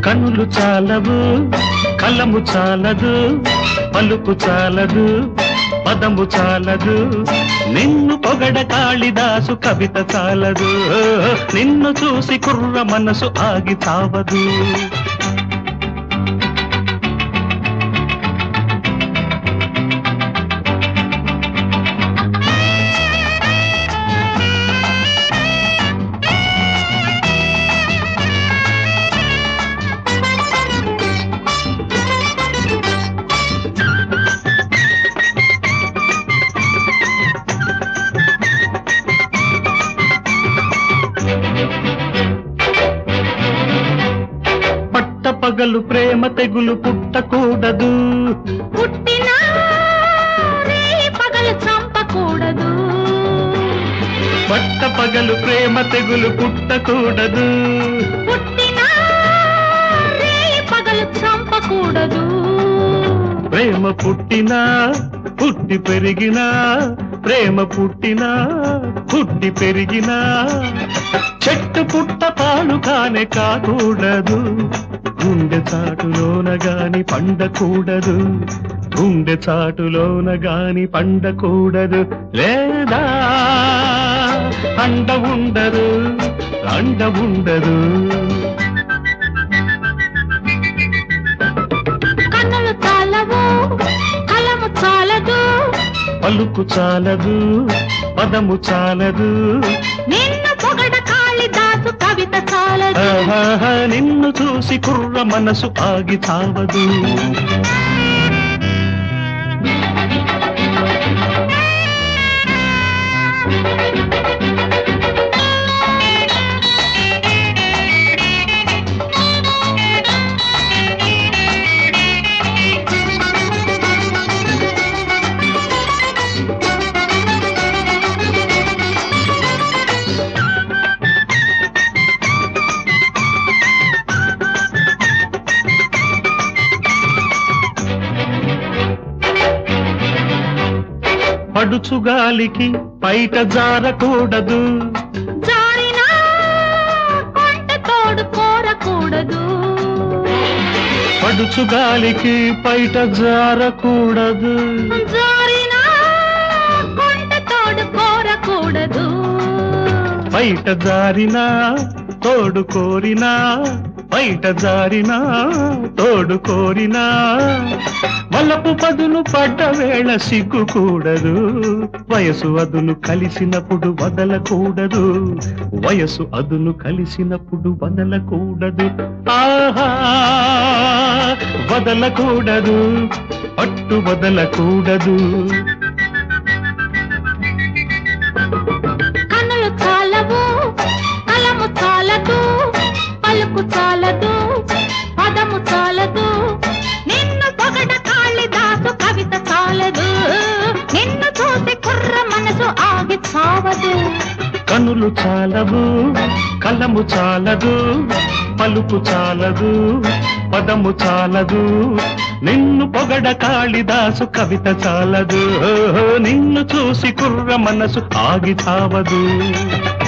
కనులు చాలవు కలము చాలదు పలుకు చాలదు పదము చాలదు నిన్ను పొగడ కాళిదాసు కవిత చాలదు నిన్ను చూసి కుర్ర మనసు ఆగి చావదు పగలు ప్రేమ తెగులు పుట్టకూడదు పుట్టినా పగలు చంపకూడదు పట్ట పగలు ప్రేమ తెగులు పుట్టకూడదు పుట్టినా పగలు చంపకూడదు ప్రేమ పుట్టినా పుట్టి పెరిగినా ప్రేమ పుట్టినా పుట్టి పెరిగినా చెట్టు పుట్ట పాలు కానే కాకూడదు గుండె చాటులోన గాని పండకూడదు గుండె చాటులోన గాని పండకూడదు లేదా అండ ఉండదు అండ ఉండదు కన్నులు చాలవు కలము చాలదు పలుకు చాలదు పదము చాలదు నిన్ను పొగడ కాళిదాసు కవిత చాలదు నిన్ను చూసి కుర్ర మనసు ఆగి చావదు పడుచుగాలికి పైట జారకూడదు జారినా కొంట తోడు కోరకూడదు పడుచుగాలికి పైట జారకూడదు జారినా కొంట తోడు కోరకూడదు బయట జారినా తోడు కోరినా బయట జారినా తోడు కోరినా వలపు పదును పడ్డ వేళ సిగ్గుకూడదు వయసు అదును కలిసినప్పుడు వదలకూడదు వయసు అదును కలిసినప్పుడు వదలకూడదు ఆహా వదలకూడదు పట్టు వదలకూడదు కన్నులు చాలవు కలము చాలదు పలుకు చాలదు పదము చాలదు నిన్ను పొగడ కాళిదాసు కవిత చాలదు నిన్ను చూసి కుర్ర మనసు ఆగి చావదు కనులు చాలవు కలము చాలదు పలుకు చాలదు పదము చాలదు నిన్ను పొగడ కాళిదాసు కవిత చాలదు నిన్ను చూసి కుర్ర మనసు ఆగి చావదు